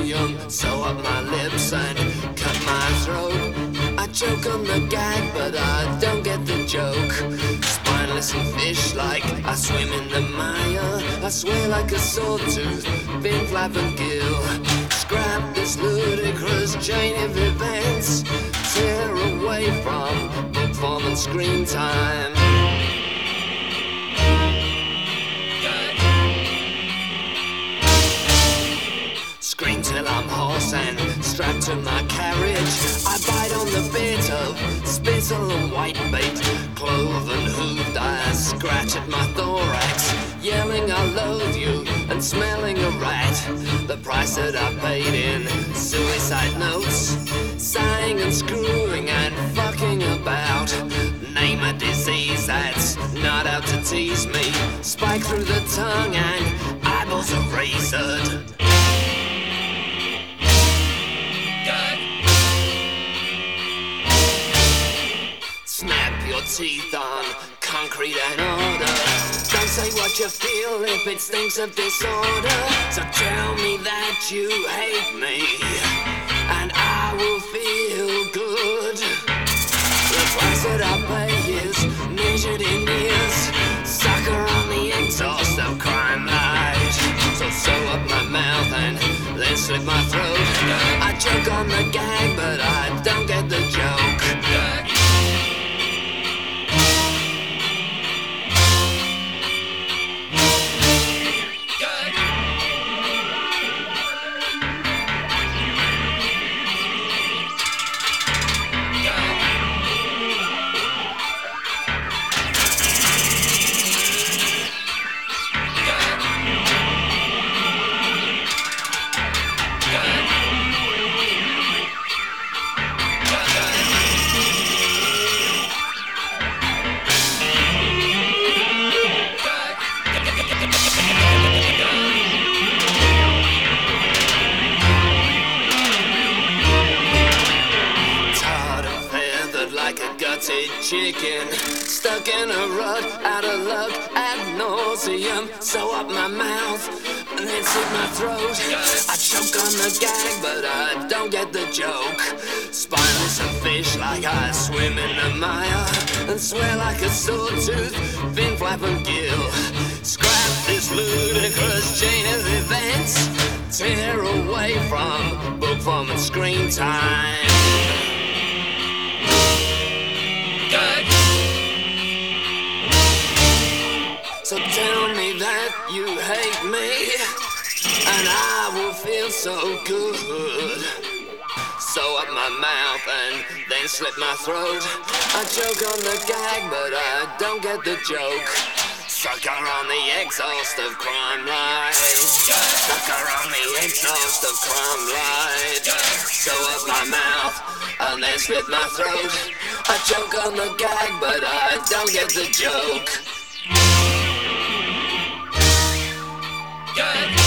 linoleum, sew up my lips and cut my throat. I choke on the gag, but I don't get the joke. Spineless and fish-like, I swim in the mire. I swear like a sawtooth, fin flap and gill. Scrap this ludicrous chain of events. Tear away from book form and screen time. Scream till I'm hoarse and strapped to my carriage. I bite on the bit of spittle and whitebait. Cloven hooved, I scratch at my thorax, yelling I loathe you and smelling a rat. The price that I paid in suicide notes, sighing and screwing and fucking about. Name a disease that's not out to tease me. Spike through the tongue and eyeballs are razored. Snap your teeth on concrete and order. Don't say what you feel if it stinks of disorder. So tell me that you hate me, and I will feel good. The price that I pay is measured in years. Sucker on the exhaust of crime light. So sew up my mouth and then slit my throat. I choke on the gag, but I don't get the joke. Like a gutted chicken, stuck in a rut, out of luck, ad nauseum. Sew up my mouth and then slit my throat. I choke on the gag, but I don't get the joke. Spineless and fish like I swim in the mire, and swear like a sawtooth, fin flap and gill. Scrap this ludicrous chain of events. Tear away from book form and screen time. So tell me that you hate me, and I will feel so good. Sew up my mouth and then slit my throat. I choke on the gag, but I don't get the joke. Sucker on the exhaust of crime light. Sucker on the exhaust of crime light. Sew up my mouth and then slit my throat. I choke on the gag, but I don't get the joke. Good.